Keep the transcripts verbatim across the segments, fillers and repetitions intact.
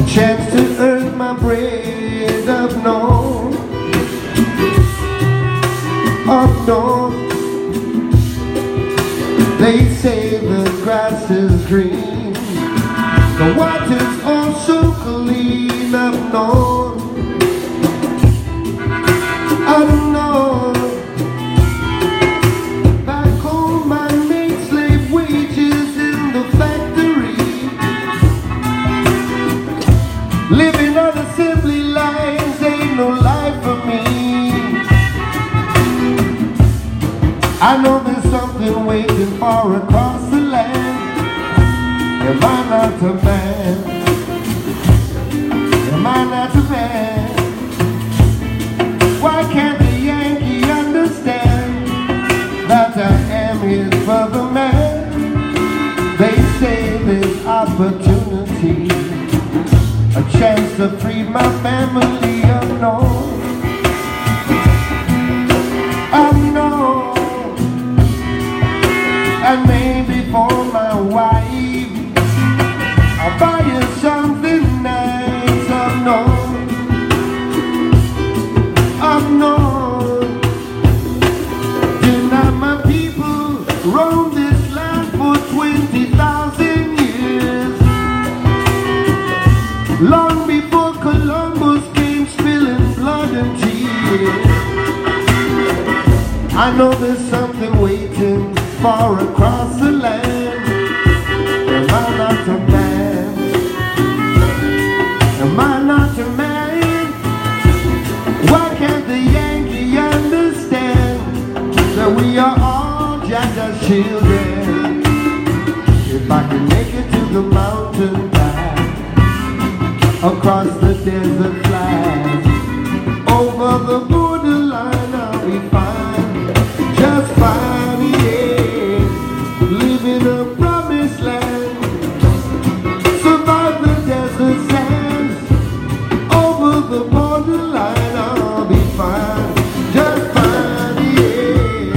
chance to earn my bread up north, up north. They say the grass is green, the water's also clean up north, up north. Back home I made slave wages in the factory, living on assembly lines ain't no life for me. I know there's something waiting for across the land. Am I not a man? Am I not a man? Why can't the Yankee understand that I am his brother man? They say there's opportunity, a chance to free my family up north, up north. And maybe for my wife I'll buy you something nice up north, up north. Didn't my people roam this land for twenty thousand years, long before Columbus came spilling blood and tears. I know there's something waiting far across the land. Am I not a man? Am I not a man? Why can't the Yankee understand that we are all Jack's children? If I can make it to the mountain back, across the desert flat, over the borderline I'll be fine, just fine, yeah. Living a promised land, survive the desert sands, over the borderline I'll be fine, just fine, yeah.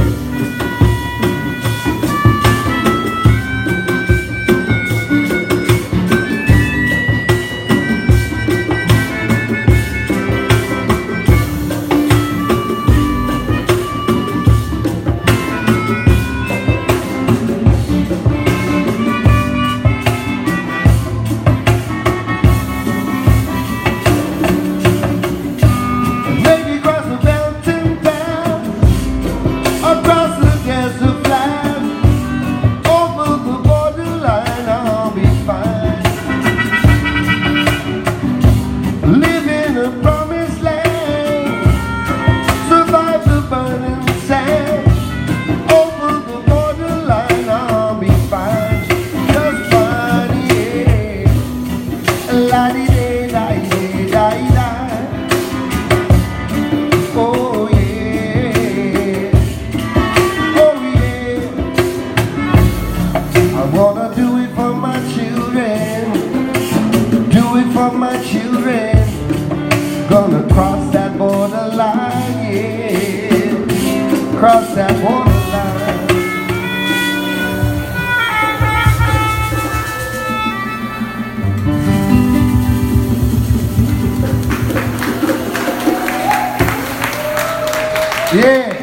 Oh yeah, oh yeah. I wanna do it for my children, do it for my children. Gonna cross that borderline, yeah, cross that borderline. Yeah.